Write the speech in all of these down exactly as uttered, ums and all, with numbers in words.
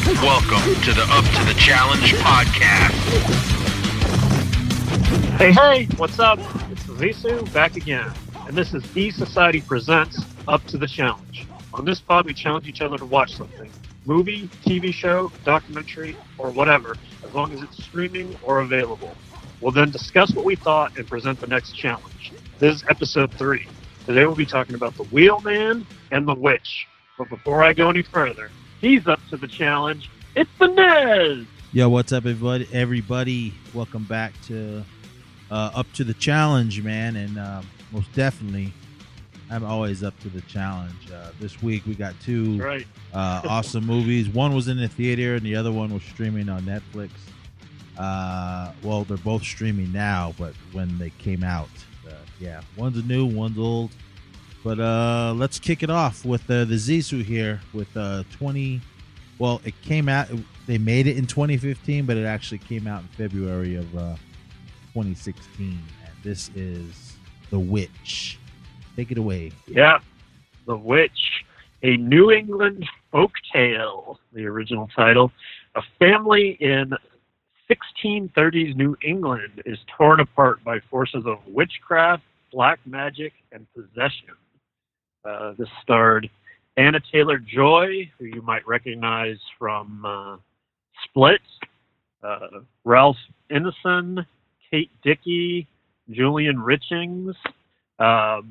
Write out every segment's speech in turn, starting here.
Welcome to the Up to the Challenge podcast. Hey, hey, what's up? It's Zissou back again, and this is E-Society Presents Up to the Challenge. On this pod, we challenge each other to watch something. Movie, T V show, documentary, or whatever, as long as it's streaming or available. We'll then discuss what we thought and present the next challenge. This is episode three. Today we'll be talking about the Wheelman and the Witch. But before I go any further, he's up to the challenge. It's the Nez! Yo, what's up, everybody? Everybody, welcome back to uh, Up to the Challenge, man. And uh, most definitely, I'm always up to the challenge. Uh, this week we got two right. uh, awesome movies. One was in the theater, and the other one was streaming on Netflix. Uh, well, they're both streaming now, but when they came out, uh, yeah, one's new, one's old. But uh, let's kick it off with uh, the Zissou here with uh, twenty. Well, it came out. They made it in twenty fifteen, but it actually came out in February of uh, twenty sixteen. And this is The Witch. Take it away. Yeah, The Witch, a New England folk tale. The original title. A family in sixteen thirties New England is torn apart by forces of witchcraft, black magic, and possession. Uh, this starred Anna Taylor-Joy, who you might recognize from uh, Split, uh, Ralph Ineson, Kate Dickie, Julian Richings. Um,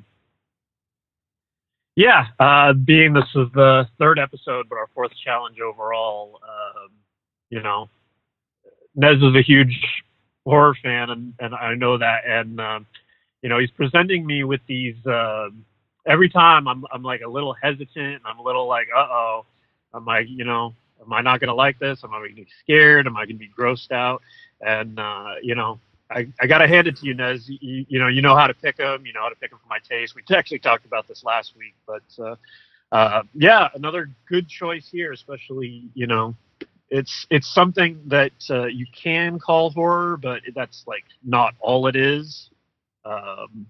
yeah, uh, being this is the third episode, but our fourth challenge overall, um, you know, Nez is a huge horror fan, and, and I know that, and um, you know, he's presenting me with these. Uh, every time, I'm I'm like a little hesitant, and I'm a little like, uh oh, I'm like, you know, am I not gonna like this? Am I gonna be scared? Am I gonna be grossed out? And uh, you know, I, I gotta hand it to you, Nez. You, you know, you know how to pick them. You know how to pick them for my taste. We actually talked about this last week, but uh, uh, yeah, another good choice here, especially you know. It's it's something that uh, you can call horror, but that's like not all it is. Um,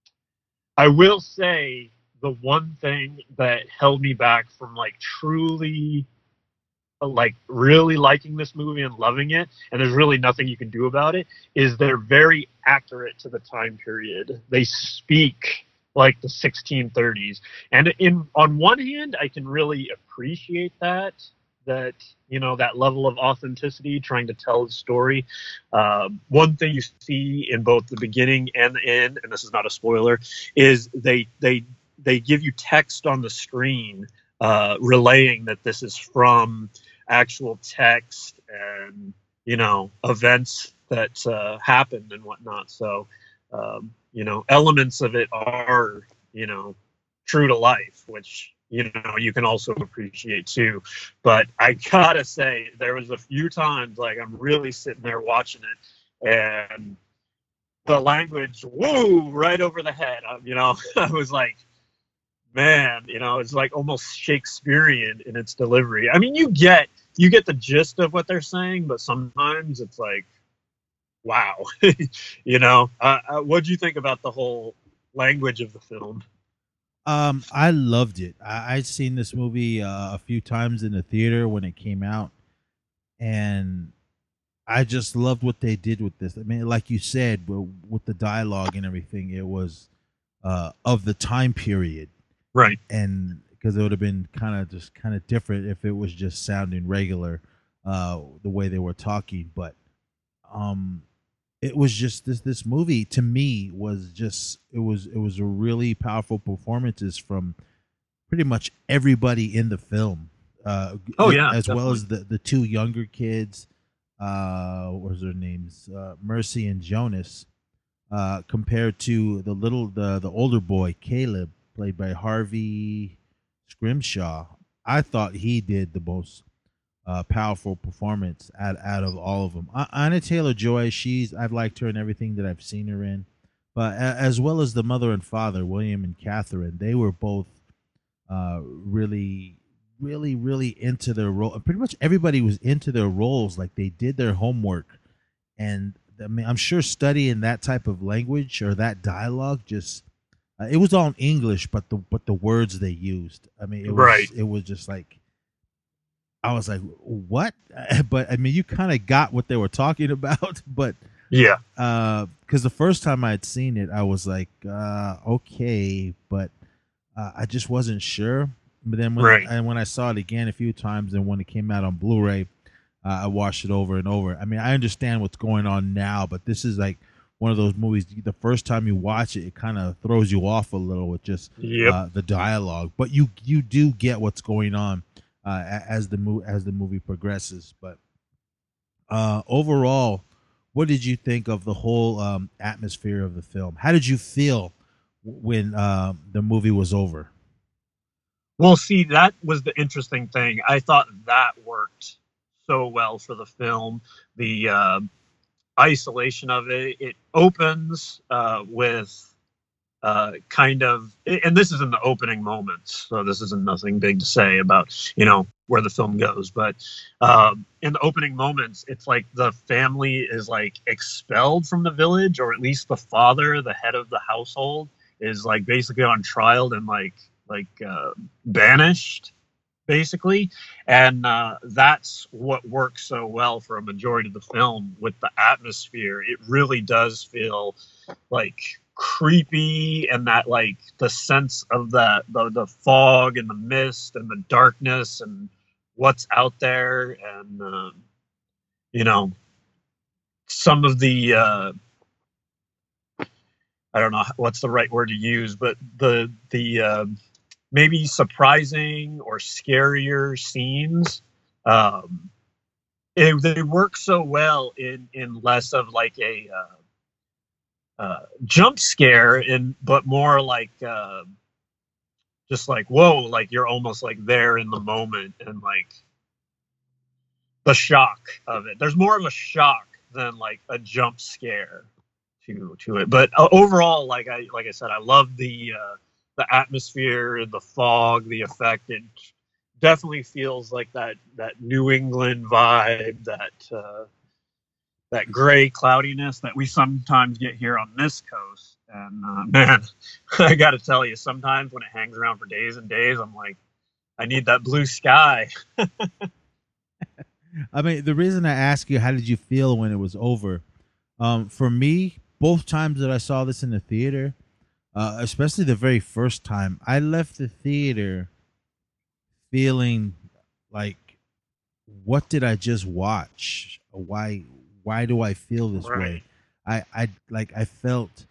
I will say the one thing that held me back from like truly, uh, like really liking this movie and loving it, and there's really nothing you can do about it, is they're very accurate to the time period. They speak like the sixteen thirties, and in on one hand, I can really appreciate that. that, you know, that level of authenticity, trying to tell a story. Uh, one thing you see in both the beginning and the end, and this is not a spoiler, is they they they give you text on the screen uh, relaying that this is from actual text and, you know, events that uh, happened and whatnot. So, um, you know, elements of it are, you know, true to life, which you know, you can also appreciate too. But I gotta say, there was a few times, like, I'm really sitting there watching it, and the language, woo, right over the head. Um, you know, I was like, man, you know, it's like almost Shakespearean in its delivery. I mean, you get, you get the gist of what they're saying, but sometimes it's like, wow, you know. Uh, uh, what'd you think about the whole language of the film? Um, I loved it. I, I'd seen this movie uh, a few times in the theater when it came out, and I just loved what they did with this. I mean, like you said, with the dialogue and everything, it was uh, of the time period, right? And because it would have been kind of just kind of different if it was just sounding regular, uh, the way they were talking. But um, it was just this this movie to me was just it was it was a really powerful performances from pretty much everybody in the film. Uh, oh yeah, as definitely. well as the the two younger kids. Uh, what was their names? Uh, Mercy and Jonas. Uh, compared to the little the the older boy Caleb, played by Harvey Scrimshaw. I thought he did the most Uh, powerful performance out, out of all of them. Uh, Anna Taylor-Joy, she's I've liked her in everything that I've seen her in, but a, as well as the mother and father, William and Catherine, they were both uh, really, really, really into their role. Pretty much everybody was into their roles, like they did their homework, and I mean, I'm sure studying that type of language or that dialogue just uh, it was all in English, but the but the words they used, I mean, it was right. it was just like. I was like, what? But I mean, you kind of got what they were talking about, but Yeah. uh, because the first time I had seen it, I was like, uh, okay, but uh, I just wasn't sure. But then when Right. and when I saw it again a few times, and when it came out on Blu-ray, uh, I watched it over and over. I mean, I understand what's going on now, but this is like one of those movies. The first time you watch it, it kind of throws you off a little with just Yep. uh, the dialogue. But you you do get what's going on uh, a- as the movie as the movie progresses. But uh, overall, what did you think of the whole um, atmosphere of the film? How did you feel w- when uh, the movie was over? Well, see, that was the interesting thing. I thought that worked so well for the film. The uh, isolation of it. It opens uh, with uh, kind of, and this is in the opening moments, so this isn't nothing big to say about, you know, where the film goes. But um, in the opening moments, it's like the family is like expelled from the village, or at least the father, the head of the household, is like basically on trial and like like uh, banished, basically. And uh, that's what works so well for a majority of the film with the atmosphere. It really does feel like creepy, and that like the sense of that the, the fog and the mist and the darkness and what's out there. And um, you know, some of the uh, I don't know what's the right word to use, but the the uh, maybe surprising or scarier scenes, um, it, they work so well in in less of like a uh, uh, jump scare, in but more like uh, just like, whoa, like you're almost like there in the moment, and like the shock of it. There's more of a shock than like a jump scare to to it. But uh, overall, like I like I said, I love the uh, the atmosphere, the fog, the effect. It definitely feels like that that New England vibe, that uh, that gray cloudiness that we sometimes get here on this coast. And uh, man, I got to tell you, sometimes when it hangs around for days and days, I'm like, I need that blue sky. I mean, the reason I ask you, how did you feel when it was over? Um, for me, both times that I saw this in the theater, uh, especially the very first time, I left the theater feeling like, what did I just watch? Why, why do I feel this Right. way? I, I like, I felt,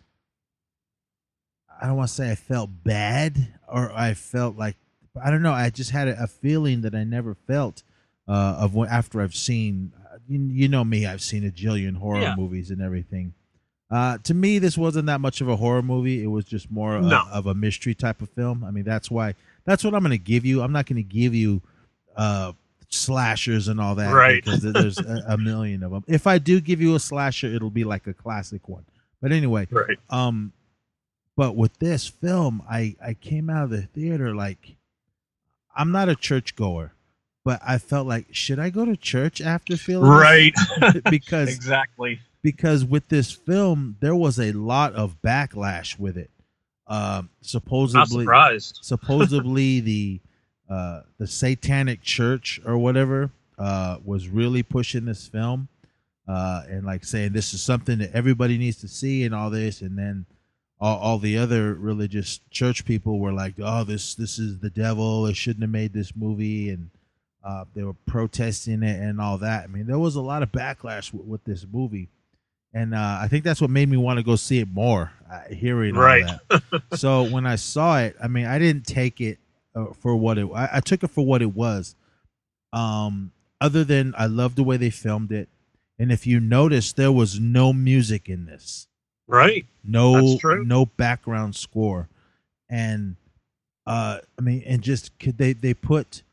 I don't want to say I felt bad, or I felt like, I don't know. I just had a, a feeling that I never felt uh, of when, after I've seen, uh, you, you know me, I've seen a jillion horror Yeah. movies and everything. Uh, to me, this wasn't that much of a horror movie. It was just more of, No. of a mystery type of film. I mean, that's why, that's what I'm going to give you. I'm not going to give you uh, slashers and all that, Right. because there's a, a million of them. If I do give you a slasher, it'll be like a classic one. But anyway, Right. um, but with this film, I, I came out of the theater like, I'm not a churchgoer, but I felt like, should I go to church after feeling Right. this? because Exactly. because with this film, there was a lot of backlash with it. Um, Not supposedly, surprised. supposedly the uh, the Satanic Church or whatever uh, was really pushing this film uh, and like saying this is something that everybody needs to see and all this, and then all, all the other religious church people were like, "Oh, this this is the devil. It shouldn't have made this movie," and uh, they were protesting it and all that. I mean, there was a lot of backlash w- with this movie, and uh, I think that's what made me want to go see it more. Uh, hearing Right. all that, so when I saw it, I mean, I didn't take it uh, for what it. I, I took it for what it was. Um, other than I love the way they filmed it, and if you notice, there was no music in this. Right. No, That's true. no background score, and uh, I mean, and just could they they put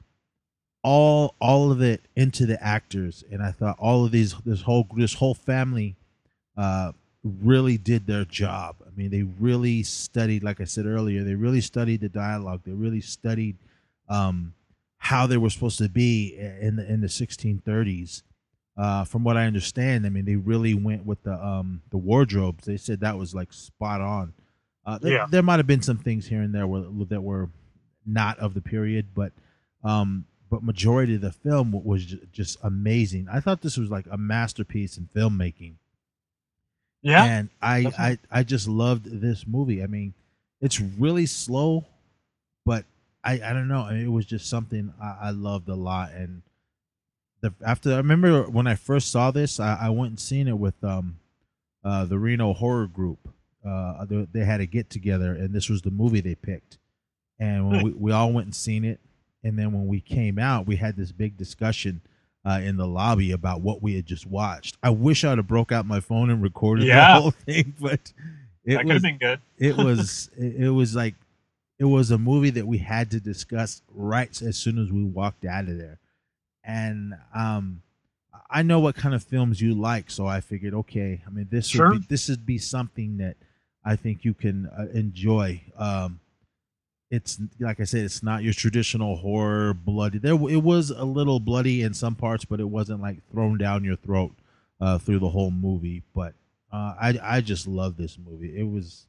all all of it into the actors, and I thought all of these this whole this whole family uh, really did their job. I mean, they really studied, like I said earlier, they really studied the dialogue. They really studied um, how they were supposed to be in the in the sixteen thirties. Uh, from what I understand, I mean, they really went with the um, the wardrobes. They said that was like spot on. Uh, th- Yeah. there might have been some things here and there were, that were not of the period, but um, but majority of the film was ju- just amazing. I thought this was like a masterpiece in filmmaking. Yeah. And I, definitely. I I just loved this movie. I mean, it's really slow, but I I don't know. I mean, it was just something I, I loved a lot. And the after I remember when I first saw this, I, I went and seen it with um uh the Reno Horror Group. Uh, they, they had a get together, and this was the movie they picked. And when Hmm. we we all went and seen it, and then when we came out, we had this big discussion uh, in the lobby about what we had just watched. I wish I'd have broke out my phone and recorded the Yeah. whole thing, but it That could have was been good. it was it, it was like it was a movie that we had to discuss right as soon as we walked out of there. And um I know what kind of films you like, so I figured, okay, I mean, this Sure. would be this would be something that I think you can uh, enjoy. Um, it's like I said, it's not your traditional horror bloody. There, it was a little bloody in some parts, but it wasn't like thrown down your throat uh, through the whole movie. But uh, I, I just love this movie. It was.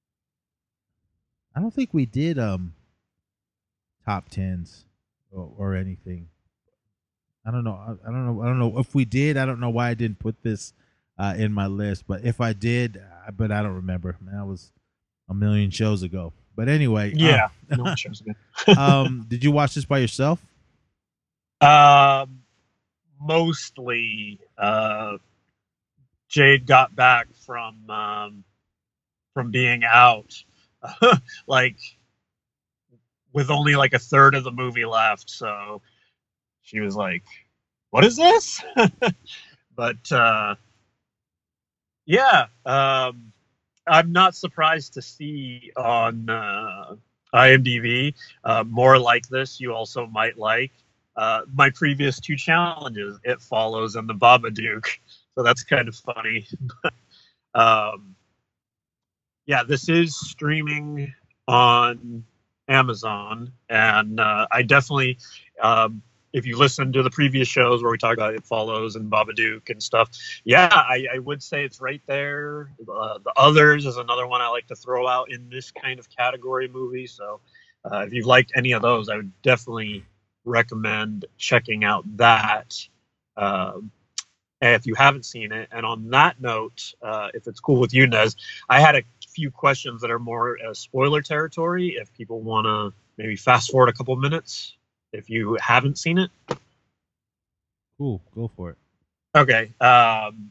I don't think we did um top tens or, or anything. I don't know. I, I don't know. I don't know if we did. I don't know why I didn't put this uh, in my list. But if I did, I, but I don't remember. Man, that was a million shows ago. But anyway, Yeah. um, No, sure was good. um, did you watch this by yourself? Um, mostly, uh, Jade got back from um, from being out, like with only like a third of the movie left. So she was like, "What is this?" But uh, yeah, um, I'm not surprised to see on uh, IMDb uh, more like this. You also might like uh, my previous two challenges. It Follows and the Babadook. So that's kind of funny. um, yeah, this is streaming on Amazon, and uh, I definitely, um, if you listen to the previous shows where we talk about It Follows and Babadook and stuff, yeah, I, I would say it's right there. Uh, the Others is another one I like to throw out in this kind of category movie. So uh, if you've liked any of those, I would definitely recommend checking out that. Um, if you haven't seen it. And on that note, uh, if it's cool with you, Nez, I had a few questions that are more uh, spoiler territory. If people want to maybe fast forward a couple minutes, if you haven't seen it. Cool, go for it. Okay. Um,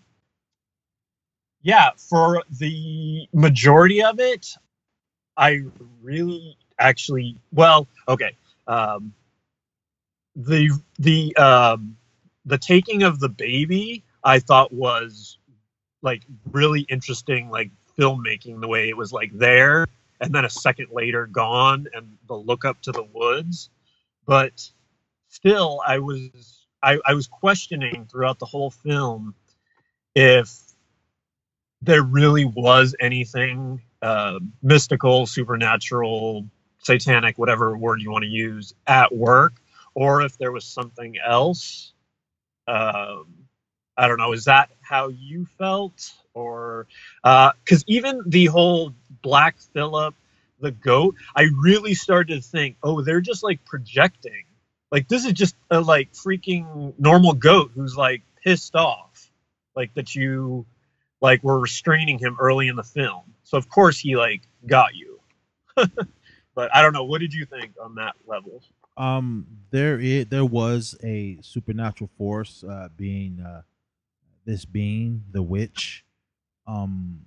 yeah, for the majority of it, I really actually, well, okay. Um, the, the, um, the taking of the baby, I thought was like really interesting, like filmmaking, the way it was like there and then a second later gone, and the look up to the woods. But still, I was I, I was questioning throughout the whole film if there really was anything uh, mystical, supernatural, satanic, whatever word you want to use, at work, or if there was something else. Um, I don't know. Is that how you felt, or because uh, even the whole Black Phillip, the goat, I really started to think, oh, they're just like projecting. Like this is just a like freaking normal goat who's like pissed off, like that you like were restraining him early in the film. So of course he like got you. But I don't know. What did you think on that level? Um, there is, there was a supernatural force uh, being uh, this being the witch. Um,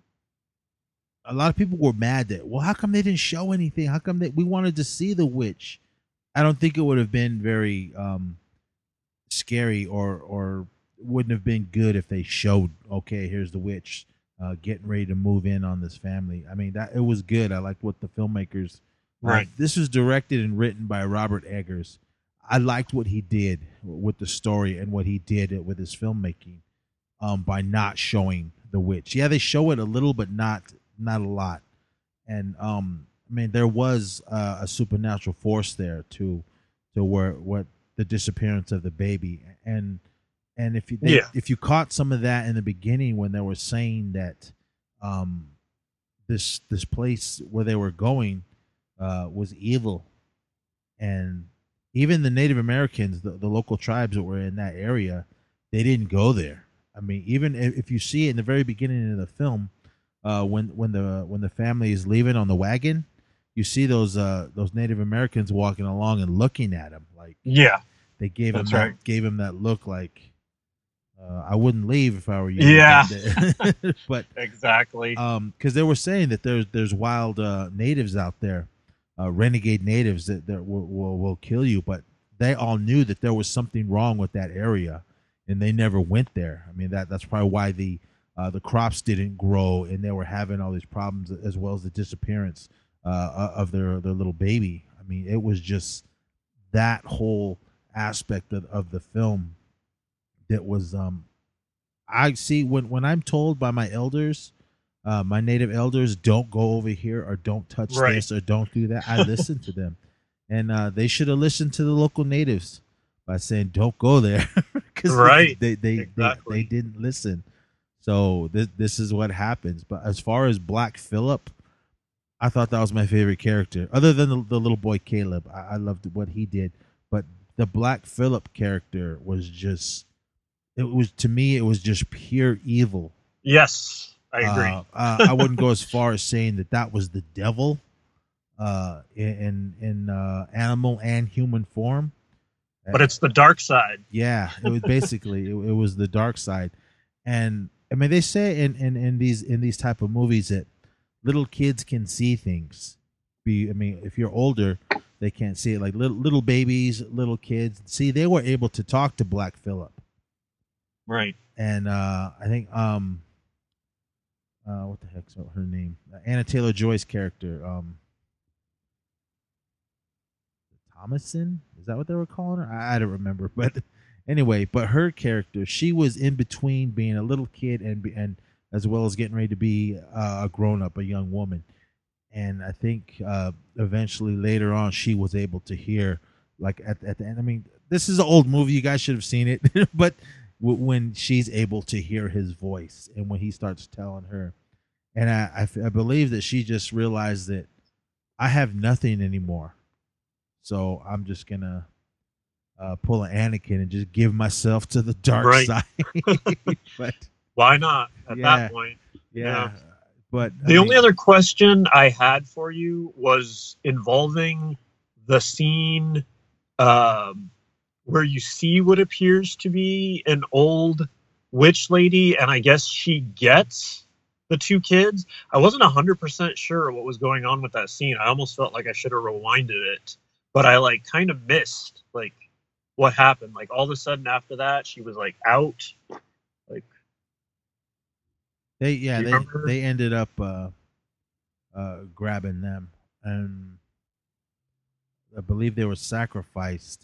a lot of people were mad that, well, how come they didn't show anything? How come that we wanted to see the witch? I don't think it would have been very um, scary, or or wouldn't have been good if they showed, okay, here's the witch uh, getting ready to move in on this family. I mean, that it was good. I liked what the filmmakers. Right. Uh, this was directed and written by Robert Eggers. I liked what he did with the story and what he did with his filmmaking um, by not showing the witch. Yeah, they show it a little, but not not a lot. And um, I mean, there was uh, a supernatural force there to to where what the disappearance of the baby. And and if you they, Yeah. if you caught some of that in the beginning when they were saying that um, this this place where they were going uh, was evil, and even the Native Americans, the, the local tribes that were in that area, they didn't go there. I mean, even if, if you see it in the very beginning of the film, uh, when when the when the family is leaving on the wagon, you see those uh, those Native Americans walking along and looking at him like Yeah, they gave him that's that, right. gave him that look like uh, I wouldn't leave if I were you. Yeah. But, but Exactly. um, because they were saying that there's there's wild uh, natives out there, uh, renegade natives that that will, will will kill you. But they all knew that there was something wrong with that area, and they never went there. I mean that that's probably why the uh, the crops didn't grow, and they were having all these problems as well as the disappearance uh, of their their little baby. I mean, it was just that whole aspect of, of the film that was um I see when when I'm told by my elders, uh, my native elders, don't go over here or don't touch Right. this or don't do that, I listen to them, and uh, they should have listened to the local natives by saying don't go there, because Right. they they, Exactly. they they didn't listen. So this this is what happens. But as far as Black Phillip, I thought that was my favorite character, other than the, the little boy Caleb. I, I loved what he did, but the Black Phillip character was just. It was to me. It was just pure evil. Yes, I agree. Uh, uh, I wouldn't go as far as saying that that was the devil, uh, in in uh, animal and human form. But it's the dark side. Yeah, it was basically it, it was the dark side, and I mean they say in, in, in these in these type of movies that little kids can see things. Be I mean if you're older, they can't see it. Like little little babies, little kids. See, they were able to talk to Black Phillip. Right. And uh, I think um, uh, what the heck's her name? Uh, Anna Taylor Joy's character, um, Thomason. Is that what they were calling her? I, I don't remember, but anyway, but her character, she was in between being a little kid and and as well as getting ready to be uh, a grown up, a young woman. And I think uh, eventually later on, she was able to hear, like at at the end. I mean, this is an old movie; you guys should have seen it, but. When she's able to hear his voice and when he starts telling her, and I, I, I believe that she just realized that I have nothing anymore, so I'm just gonna uh, pull an Anakin and just give myself to the dark Right. side. But Why not at Yeah. that point? yeah, Yeah. but I The only mean, other question I had for you was involving the scene um, where you see what appears to be an old witch lady, and I guess she gets the two kids. I wasn't one hundred percent sure what was going on with that scene. I almost felt like I should have rewinded it, but I like kind of missed like what happened. Like all of a sudden after that, she was like out. Like they yeah Do you they remember? they ended up uh, uh, grabbing them, and I believe they were sacrificed.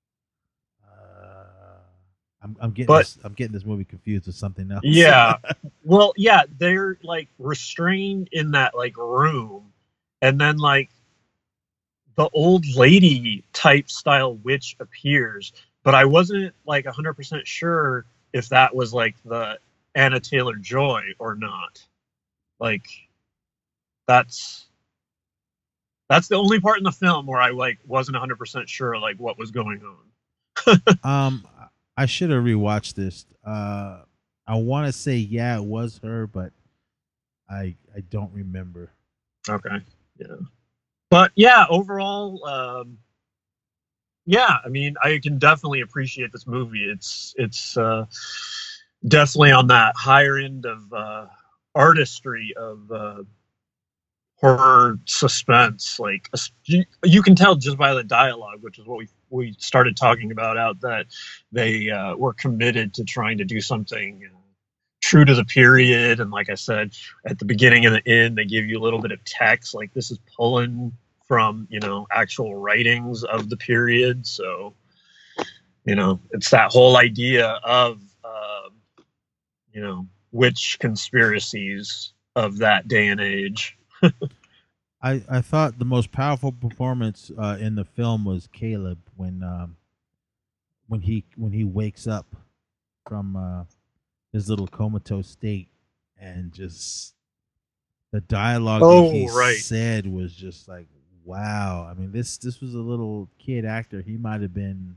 I'm, I'm getting But- this, I'm getting this movie confused with something else. Yeah. Well, yeah, they're like restrained in that like room, and then like the old lady type style witch appears, but I wasn't like one hundred percent sure if that was like the Anna Taylor Joy or not. Like that's that's the only part in the film where I like wasn't one hundred percent sure like what was going on. Um, I should have rewatched this. Uh, I want to say yeah, it was her, but I I don't remember. Okay. Yeah. But yeah, overall, um, yeah, I mean, I can definitely appreciate this movie. It's it's uh, definitely on that higher end of uh, artistry of uh, horror suspense. Like you, you can tell just by the dialogue, which is what we we started talking about out, that they uh, were committed to trying to do something uh, true to the period. And like I said, at the beginning and the end, they give you a little bit of text. Like this is pulling from, you know, actual writings of the period. So, you know, it's that whole idea of, uh, you know, witch conspiracies of that day and age. I, I thought the most powerful performance uh, in the film was Caleb when um, when he when he wakes up from uh, his little comatose state, and just the dialogue Oh, that he right. said was just like wow. I mean, this this was a little kid actor. He might have been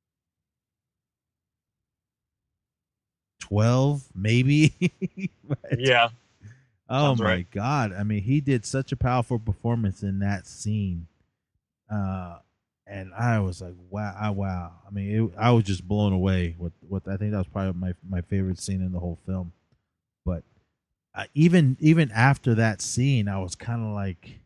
twelve, maybe. But, Yeah. oh sounds my right. god. I mean, he did such a powerful performance in that scene. Uh and I was like, wow, I, wow. I mean, it, I was just blown away with with I think that was probably my my favorite scene in the whole film. But uh, even even after that scene, I was kind of like,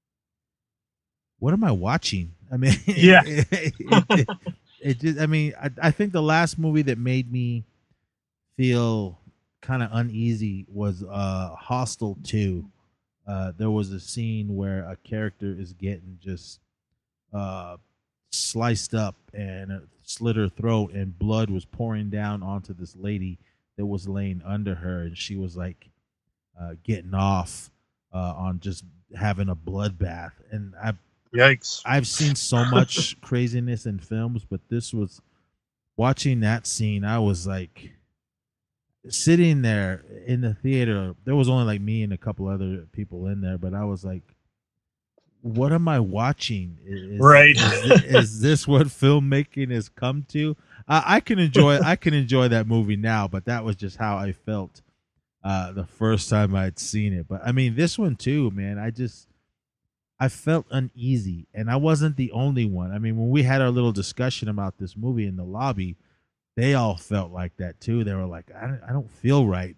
what am I watching? I mean, Yeah. it, it, it, it just, I mean, I, I think the last movie that made me feel kind of uneasy was uh, Hostel two. Uh, there was a scene where a character is getting just uh, sliced up and uh, slit her throat, and blood was pouring down onto this lady that was laying under her, and she was like uh, getting off uh, on just having a bloodbath. And I Yikes. I've seen so much craziness in films, but this was watching that scene. I was like sitting there in the theater. There was only like me and a couple other people in there, but I was like, what am I watching? Is, Right. Is, is this what filmmaking has come to? I, I can enjoy I can enjoy that movie now, but that was just how I felt uh, the first time I'd seen it. But I mean, this one too, man. I just I felt uneasy, and I wasn't the only one. I mean, when we had our little discussion about this movie in the lobby, they all felt like that too. They were like, I don't, I don't feel right.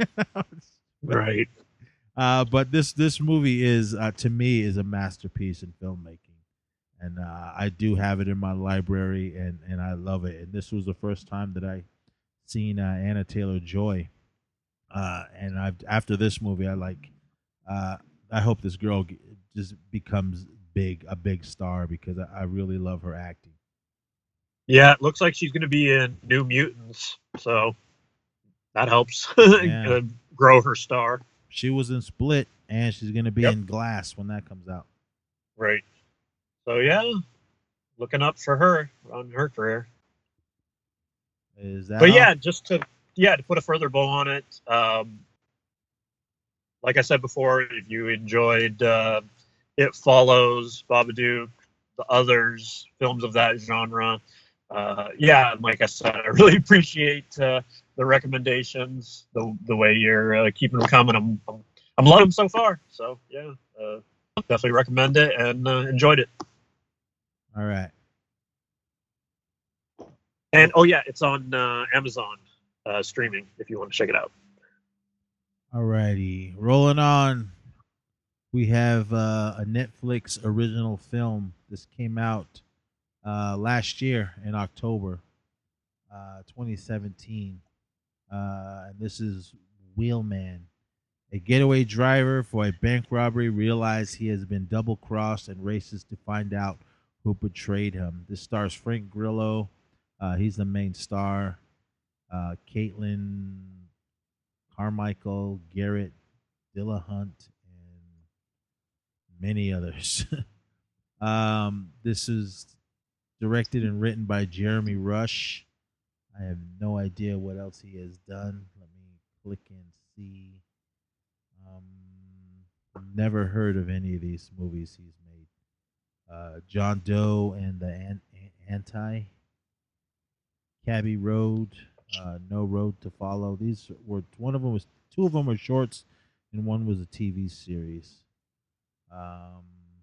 Right. Uh, but this this movie is uh, to me is a masterpiece in filmmaking, and uh, I do have it in my library, and, and I love it. And this was the first time that I seen uh, Anna Taylor-Joy, uh, and I've after this movie, I like. Uh, I hope this girl g- just becomes big, a big star, because I, I really love her acting. Yeah, it looks like she's going to be in New Mutants, so that helps Yeah. uh, grow her star. She was in Split, and she's going to be Yep. in Glass when that comes out. Right. So yeah, looking up for her on her career. Is that But all? yeah, just to yeah to put a further bow on it. Um, like I said before, if you enjoyed uh, It Follows, Babadook, the others, films of that genre, uh, yeah, like I said, I really appreciate uh, the recommendations, the the way you're uh, keeping them coming. I'm, I'm I'm loving them so far. So yeah, uh, definitely recommend it and uh, enjoyed it. All right. And oh yeah, it's on uh, Amazon uh, streaming if you want to check it out. All righty. Rolling on. We have uh, a Netflix original film. This came out uh, last year in October, uh, twenty seventeen. Uh, and this is Wheelman. A getaway driver for a bank robbery realizes he has been double-crossed and races to find out who betrayed him. This stars Frank Grillo. Uh, he's the main star. Uh, Caitlin Carmichael, Garrett Dillahunt, and many others. um, this is directed and written by Jeremy Rush. I have no idea what else he has done. Let me click and see. Um, never heard of any of these movies he's made. Uh, John Doe and the An- Anti, Cabby Road, uh, No Road to Follow. These were one of them was two of them were shorts, and one was a T V series. Um,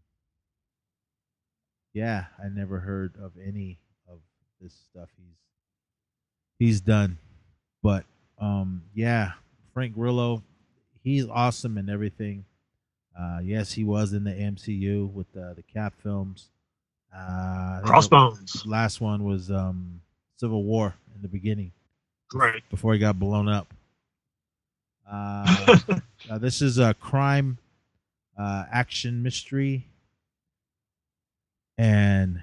yeah, I never heard of any of this stuff he's he's done, but um, yeah, Frank Grillo, he's awesome and everything. Uh, yes, he was in the M C U with the the Cap films. Uh, I think Crossbones. the last one was um, Civil War in the beginning, Right. before he got blown up. Uh, uh, this is a crime, uh, action mystery, and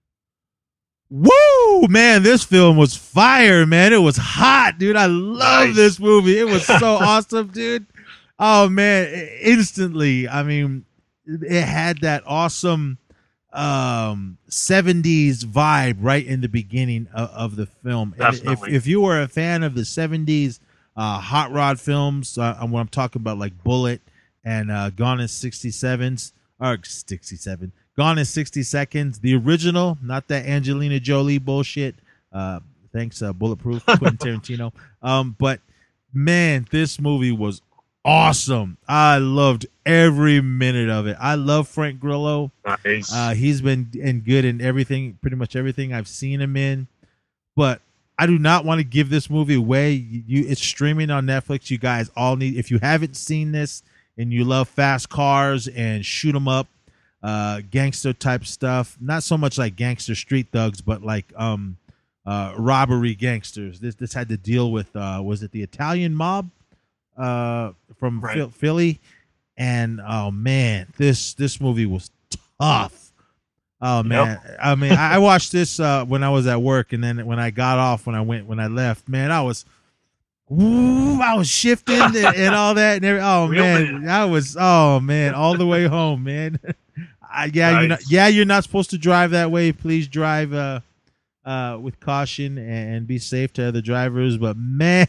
woo, man, this film was fire, man. It was hot, dude. I love Nice. this movie. It was so awesome, dude. Oh man, i- instantly. I mean, it had that awesome um seventies vibe right in the beginning of, of the film. And if Definitely. if you were a fan of the seventies uh hot rod films, uh, and when I'm talking about like Bullet and uh Gone in sixty-sevens or sixty-seven Gone in sixty seconds. The original, not that Angelina Jolie bullshit. Uh, thanks, uh, Bulletproof, Quentin Tarantino. Um, but man, this movie was awesome. I loved every minute of it. I love Frank Grillo. Nice. Uh, he's been in good in everything, pretty much everything I've seen him in. But I do not want to give this movie away. You, it's streaming on Netflix. You guys all need. If you haven't seen this and you love fast cars and shoot 'em up, uh, gangster type stuff, not so much like gangster street thugs, but like um, uh, robbery gangsters. This this had to deal with uh, was it the Italian mob? Uh, from Right. Phil- Philly, and oh man, this this movie was tough. Oh man, I mean, I I watched this uh, when I was at work, and then when I got off, when I went, when I left, man, I was, woo, I was shifting and, and all that, and every, oh Real man, I was, oh man, all the way home, man. I, yeah, you're not, Nice. yeah, you're not supposed to drive that way. Please drive uh, uh, with caution and, and be safe to other drivers. But man.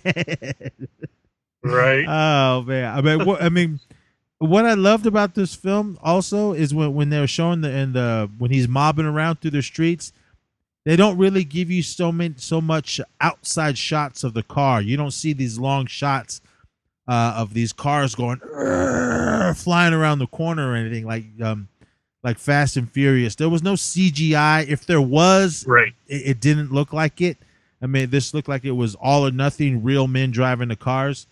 Right. Oh man, I mean, what, I mean, what I loved about this film also is when when they were showing the and the when he's mobbing around through the streets, they don't really give you so many so much outside shots of the car. You don't see these long shots uh, of these cars going "Urgh," flying around the corner or anything like um like Fast and Furious. There was no C G I. If there was, Right. it, it didn't look like it. I mean, this looked like it was all or nothing. Real men driving the cars.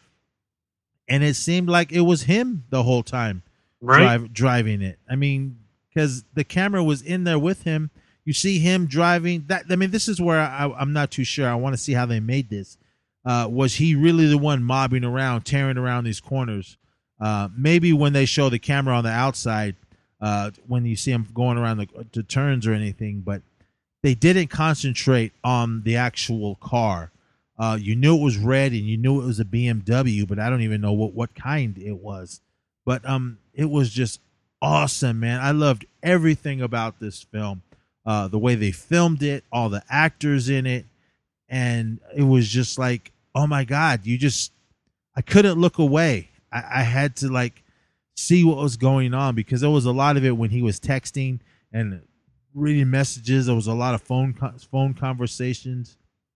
And it seemed like it was him the whole time Right. drive, driving it. I mean, because the camera was in there with him. You see him driving. That I mean, this is where I, I'm not too sure. I want to see how they made this. Uh, was he really the one mobbing around, tearing around these corners? Uh, maybe when they show the camera on the outside, uh, when you see him going around the, the turns or anything, but they didn't concentrate on the actual car. Uh, you knew it was red and you knew it was a B M W, but I don't even know what, what kind it was. But um, it was just awesome, man. I loved everything about this film. Uh, the way they filmed it, all the actors in it. And it was just like, oh my God, you just, I couldn't look away. I, I had to like see what was going on because there was a lot of it when he was texting and reading messages. There was a lot of phone, phone conversations.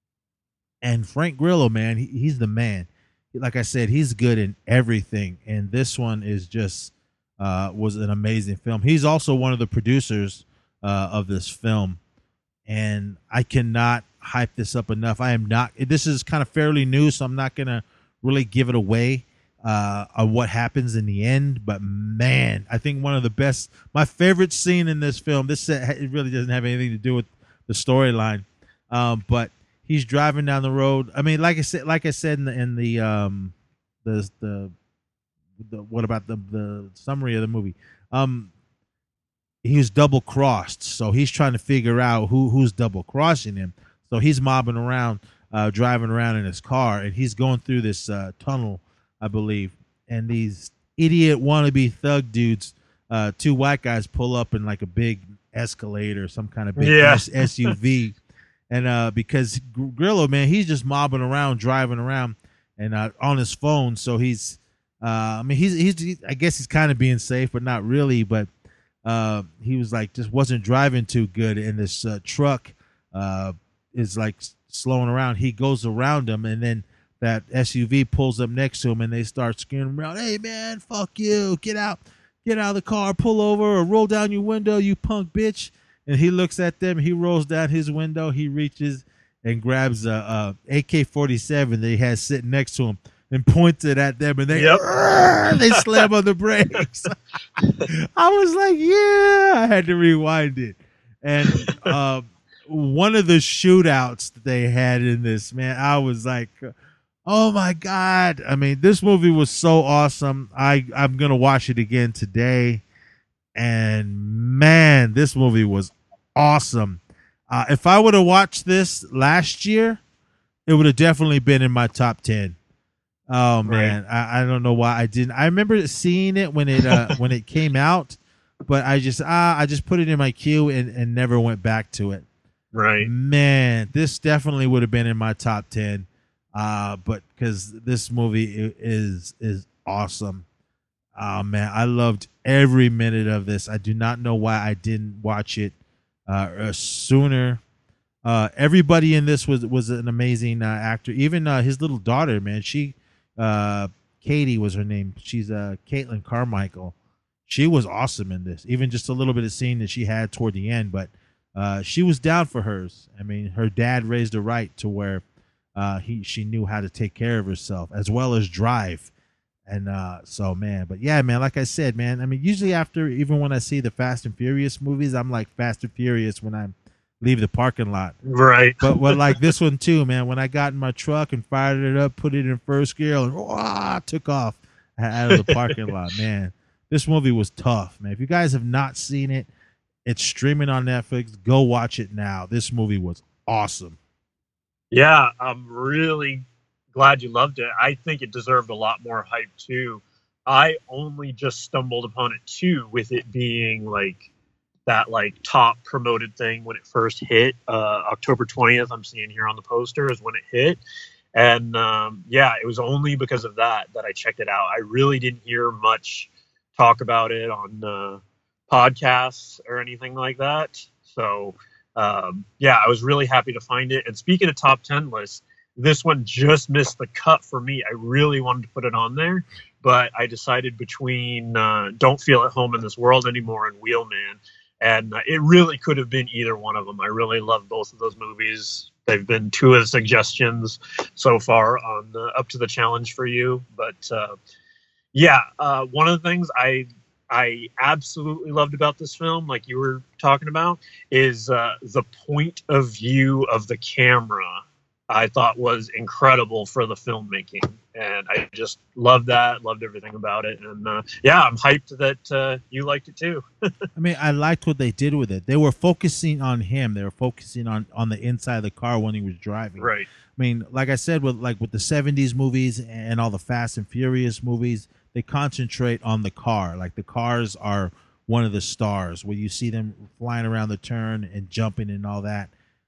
And Frank Grillo, man, he, he's the man. Like I said, he's good in everything. And this one is just uh, was an amazing film. He's also one of the producers uh, of this film. And I cannot hype this up enough. I am not. This is kind of fairly new, so I'm not going to really give it away uh, on what happens in the end. But, man, I think one of the best, my favorite scene in this film, this it really doesn't have anything to do with the storyline, um, but he's driving down the road. I mean, like I said, like I said in the in the um the the, the what about the the summary of the movie? Um, he was double crossed, so he's trying to figure out who who's double crossing him. So he's mobbing around, uh, driving around in his car, and he's going through this uh, tunnel, I believe. And these idiot wannabe thug dudes, uh, two white guys, pull up in like a big Escalade or some kind of big Yeah. S- S U V. And uh, because Gr- Grillo, man, he's just mobbing around, driving around, and uh, on his phone. So he's, uh, I mean, he's, he's, he, I guess he's kind of being safe, but not really. But uh, he was like, just wasn't driving too good. And this uh, truck uh, is like slowing around. He goes around him, and then that S U V pulls up next to him, and they start screaming around, "Hey, man, fuck you! Get out, get out of the car, pull over, or roll down your window, you punk bitch!" And he looks at them. He rolls down his window. He reaches and grabs a, a A K forty-seven that he has sitting next to him and points it at them. And they Yep. they slam on the brakes. I was like, yeah. I had to rewind it. And uh, one of the shootouts that they had in this, man, I was like, oh my God. I mean, this movie was so awesome. I I'm gonna watch it again today. And man, this movie was awesome. Uh, if I would have watched this last year, it would have definitely been in my top ten. Oh man, I, I don't know why I didn't. I remember seeing it when it uh, when it came out, but I just ah I just put it in my queue and, and never went back to it. Right. Man, this definitely would have been in my top ten. Uh, but because this movie i- is is awesome. Oh man, I loved every minute of this. I do not know why I didn't watch it uh, uh, sooner. Uh, everybody in this was was an amazing uh, actor. Even uh, his little daughter, man. She, uh, Katie was her name. She's uh, Caitlin Carmichael. She was awesome in this. Even just a little bit of scene that she had toward the end, but uh, she was down for hers. I mean, her dad raised her right to where uh, he she knew how to take care of herself as well as drive. And uh, so, man, but yeah, man, like I said, man, I mean, usually after, even when I see the Fast and Furious movies, I'm like Fast and Furious when I leave the parking lot. Right. But what, like this one too, man, when I got in my truck and fired it up, put it in first gear, and wah, took off out of the parking lot, man. This movie was tough, man. If you guys have not seen it, it's streaming on Netflix. Go watch it now. This movie was awesome. Yeah, I'm really glad you loved it. I think it deserved a lot more hype too. I only just stumbled upon it too, with it being like that like top promoted thing when it first hit. uh October twentieth, I'm seeing here on the poster, is when it hit. And um yeah, it was only because of that that I checked it out. I really didn't hear much talk about it on uh podcasts or anything like that. So um yeah, I was really happy to find it. And speaking of top ten lists, this one just missed the cut for me. I really wanted to put it on there, but I decided between uh, Don't Feel at Home in This World Anymore and Wheelman. And uh, it really could have been either one of them. I really love both of those movies. They've been two of the suggestions so far on the, Up to the Challenge for you. But uh, yeah, uh, one of the things I I absolutely loved about this film, like you were talking about, is uh, the point of view of the camera. I thought was incredible for the filmmaking, and I just loved that, loved everything about it. And uh, yeah, I'm hyped that uh, you liked it too. I mean, I liked what they did with it. They were focusing on him. They were focusing on on the inside of the car when he was driving. Right. I mean, like I said, with like with the seventies movies and all the Fast and Furious movies, they concentrate on the car. Like the cars are one of the stars, where you see them flying around the turn and jumping and all that.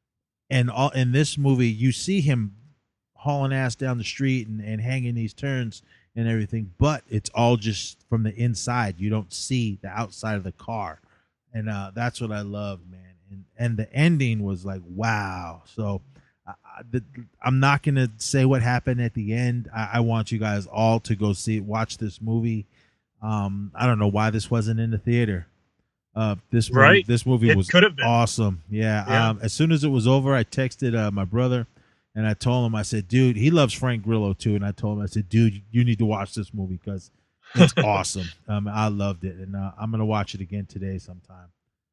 And all in this movie, you see him hauling ass down the street and, and hanging these turns and everything, but it's all just from the inside. You don't see the outside of the car. And uh, that's what I loved, man. And and the ending was like, wow. So I, I, the, I'm not going to say what happened at the end. I, I want you guys all to go see watch this movie. Um, I don't know why this wasn't in the theater. Uh, this movie, right. This movie it was could have been. awesome. Yeah. Yeah. Um, as soon as it was over, I texted uh, my brother, and I told him, I said, "Dude, he loves Frank Grillo too." And I told him, I said, "Dude, you need to watch this movie because it's awesome." Um, I loved it, and uh, I'm gonna watch it again today sometime.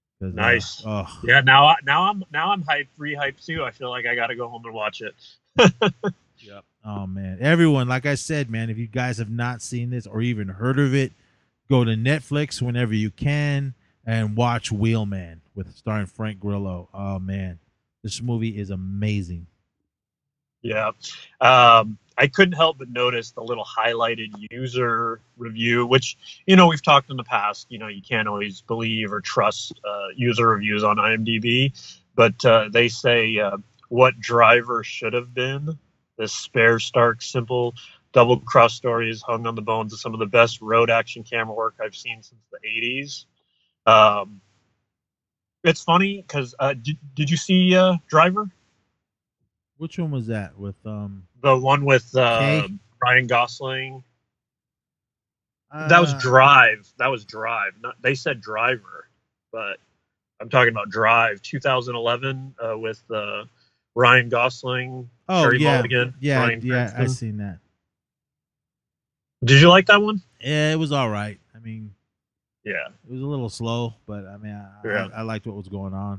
Nice. Uh, oh. Yeah. Now, I- now I'm now I'm hyped, re-hyped too. I feel like I got to go home and watch it. Yep. Oh man, everyone, like I said, man, if you guys have not seen this or even heard of it, go to Netflix whenever you can and watch Wheelman with starring Frank Grillo. Oh man, this movie is amazing. Yeah. Um, I couldn't help but notice the little highlighted user review, which, you know, we've talked in the past, you know, you can't always believe or trust uh, user reviews on IMDb, but uh, they say uh, what Driver should have been. This spare, stark, simple, double-cross story is hung on the bones of some of the best road action camera work I've seen since the eighties. Um, it's funny because uh, did, did you see uh, Driver? Which one was that with um The one with uh, Kay? Ryan Gosling. uh, That was Drive. That was Drive. Not, they said Driver, but I'm talking about Drive, twenty eleven uh, with uh, Ryan Gosling. Oh Terry yeah, Mulligan, yeah, Bryan yeah. I Cranston. seen that. Did you like that one? Yeah, it was all right. I mean, Yeah. it was a little slow, but I mean, I, Yeah. I, I liked what was going on.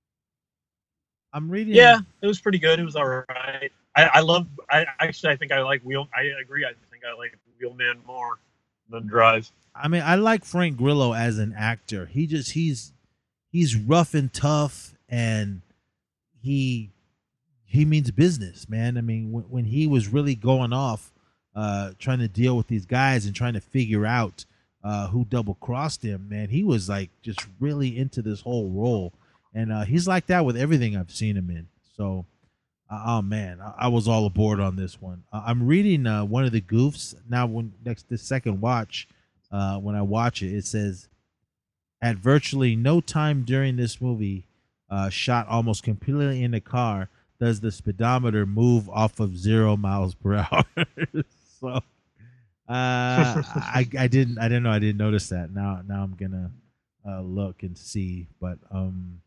I'm reading. Yeah, it was pretty good. It was all right. I, I love. I actually, I think I like Wheel. I agree. I think I like Wheelman more than Drive. I mean, I like Frank Grillo as an actor. He just he's he's rough and tough, and he he means business, man. I mean, when, when he was really going off, uh, trying to deal with these guys and trying to figure out uh, who double crossed him, man, he was like just really into this whole role, and uh, he's like that with everything I've seen him in. So, uh, oh man, I, I was all aboard on this one. Uh, I'm reading uh, one of the goofs now. When next the second watch. uh, when I watch it. It says, at virtually no time during this movie, uh, shot almost completely in the car, does the speedometer move off of zero miles per hour. so, uh, I I didn't I didn't know I didn't notice that. Now now I'm gonna uh, look and see. But um,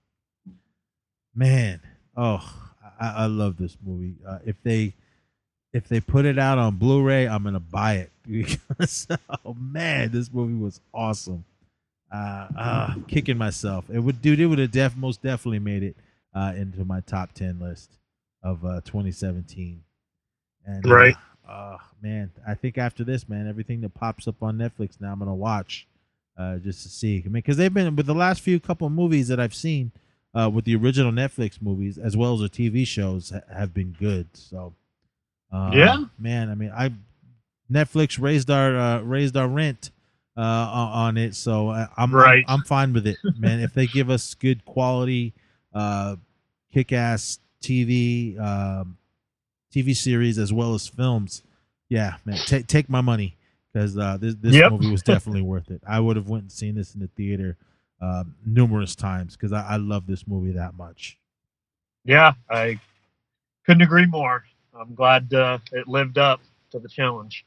man, oh, I, I love this movie. Uh, if they if they put it out on Blu-ray, I'm gonna buy it because oh man, this movie was awesome. Uh, uh, I'm kicking myself. It would, dude. It would have def- most definitely made it uh, into my top ten list of uh, twenty seventeen. And Right. uh, uh, man, I think after this, man, everything that pops up on Netflix now, I'm gonna watch uh, just to see. I mean, because they've been with the last few couple of movies that I've seen uh, with the original Netflix movies, as well as the T V shows, ha- have been good. So, uh, Yeah. man. I mean, I Netflix raised our uh, raised our rent uh, on it, so I, I'm, Right. I'm I'm fine with it, man. If they give us good quality, uh, kick-ass T V um, T V series as well as films, yeah, man, take take my money because uh, this this Yep. movie was definitely worth it. I would have went and seen this in the theater uh, numerous times because I, I love this movie that much. Yeah, I couldn't agree more. I'm glad uh, it lived up to the challenge.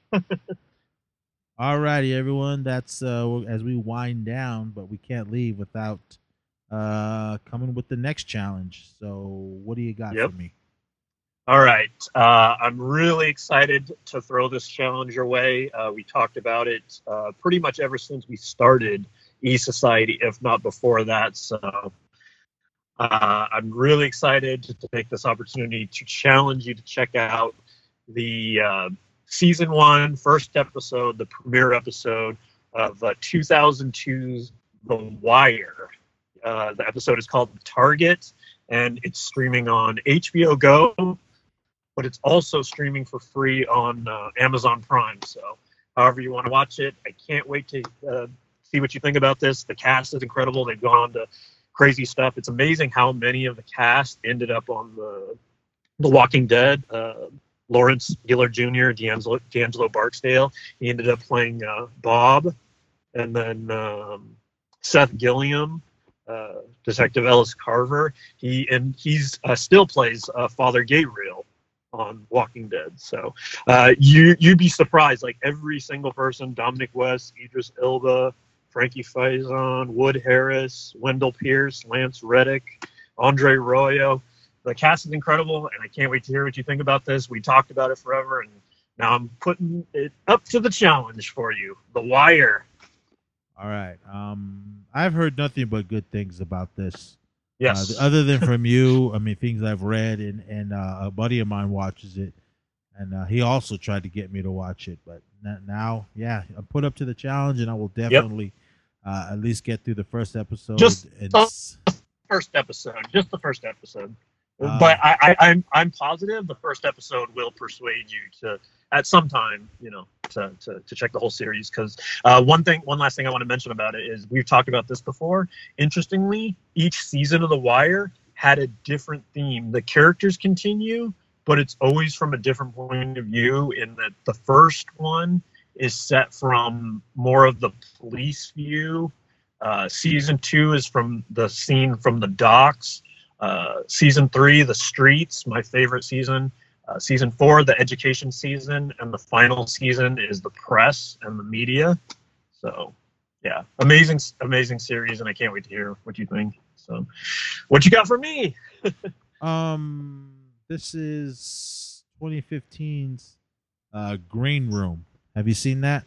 All righty, everyone. That's uh, as we wind down, but we can't leave without uh, coming with the next challenge. So, what do you got Yep. for me? All right. Uh, I'm really excited to throw this challenge your way. Uh, we talked about it uh, pretty much ever since we started E-Society, if not before that. So uh, I'm really excited to take this opportunity to challenge you to check out the uh, season one, first episode, the premiere episode of uh, two thousand two's The Wire. Uh, the episode is called Target, and it's streaming on H B O Go, but it's also streaming for free on uh, Amazon Prime. So however you want to watch it, I can't wait to uh, see what you think about this. The cast is incredible. They've gone on to crazy stuff. It's amazing how many of the cast ended up on the The Walking Dead. Uh, Lawrence Gillard Junior, D'Angelo, D'Angelo Barksdale, he ended up playing uh, Bob. And then um, Seth Gilliam, uh, Detective Ellis Carver, he and he's uh, still plays uh, Father Gabriel on Walking Dead. So uh, you you'd be surprised. Like every single person: Dominic West, Idris Elba, Frankie Faison, Wood Harris, Wendell Pierce, Lance Reddick, Andre Royo. The cast is incredible, and I can't wait to hear what you think about this. We talked about it forever, and now I'm putting it up to the challenge for you. The Wire. All right. Um, I've heard nothing but good things about this. Yes. Uh, other than from you, I mean, things I've read, and and uh, a buddy of mine watches it, and uh, he also tried to get me to watch it. But now, yeah, I'm put up to the challenge, and I will definitely yep. uh, at least get through the first episode. Just and the first episode. Just the first episode. Uh, but I, I, I'm I'm positive the first episode will persuade you to at some time, you know, to to, to check the whole series. Because uh, one thing, one last thing I want to mention about it is we've talked about this before. Interestingly, each season of The Wire had a different theme. The characters continue, but it's always from a different point of view. In that the first one is set from more of the police view. Uh, season two is from the scene from the docks. Uh, season three, the streets, my favorite season. Uh, season four, the education season, and the final season is the press and the media. So, yeah, amazing, amazing series, and I can't wait to hear what you think. So, what you got for me? um, this is twenty fifteen's uh, Green Room. Have you seen that?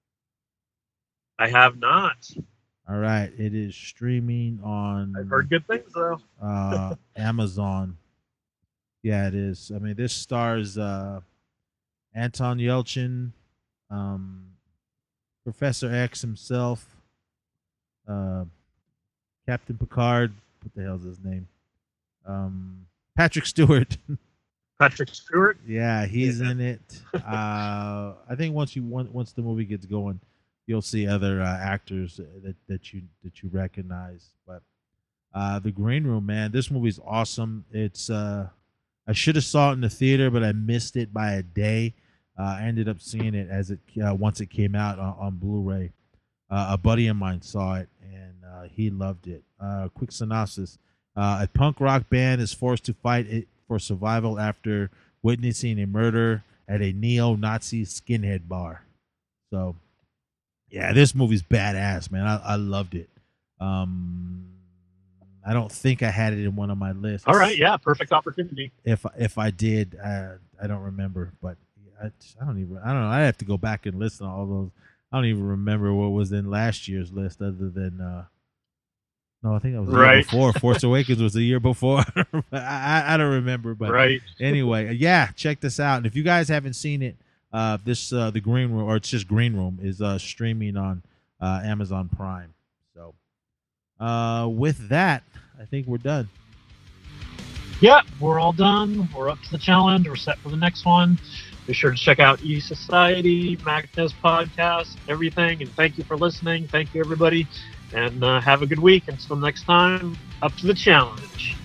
I have not. All right, it is streaming on. I've heard good things though. uh, Amazon. Yeah, it is. I mean, this stars uh, Anton Yelchin, um, Professor X himself, uh, Captain Picard. What the hell's his name? Um, Patrick Stewart. Patrick Stewart. Yeah, he's yeah. in it. Uh, I think once you once the movie gets going, you'll see other uh, actors that, that you that you recognize. But uh, the Green Room, man, this movie's awesome. It's uh, I should have saw it in the theater, but I missed it by a day. Uh, I ended up seeing it as it uh, once it came out on, on Blu-ray. Uh, a buddy of mine saw it, and uh, he loved it. Uh, quick synopsis. Uh, a punk rock band is forced to fight it for survival after witnessing a murder at a neo-Nazi skinhead bar. So, yeah, this movie's badass, man. I, I loved it. Um, I don't think I had it in one of my lists. All right, yeah, perfect opportunity. If if I did, uh, I don't remember, but I, I don't even. I don't know. I have to go back and listen to all those. I don't even remember what was in last year's list, other than. Uh, no, I think that was the right. year before. Force Awakens was the year before. I, I don't remember, but right. Anyway, yeah, check this out. And if you guys haven't seen it, uh, this uh, the Green Room, or it's just Green Room, is uh, streaming on uh, Amazon Prime. So, uh, with that, I think we're done. Yeah, we're all done. We're up to the challenge. We're set for the next one. Be sure to check out E-Society, Magnus Podcast, everything. And thank you for listening. Thank you, everybody. And uh, have a good week. Until next time, up to the challenge.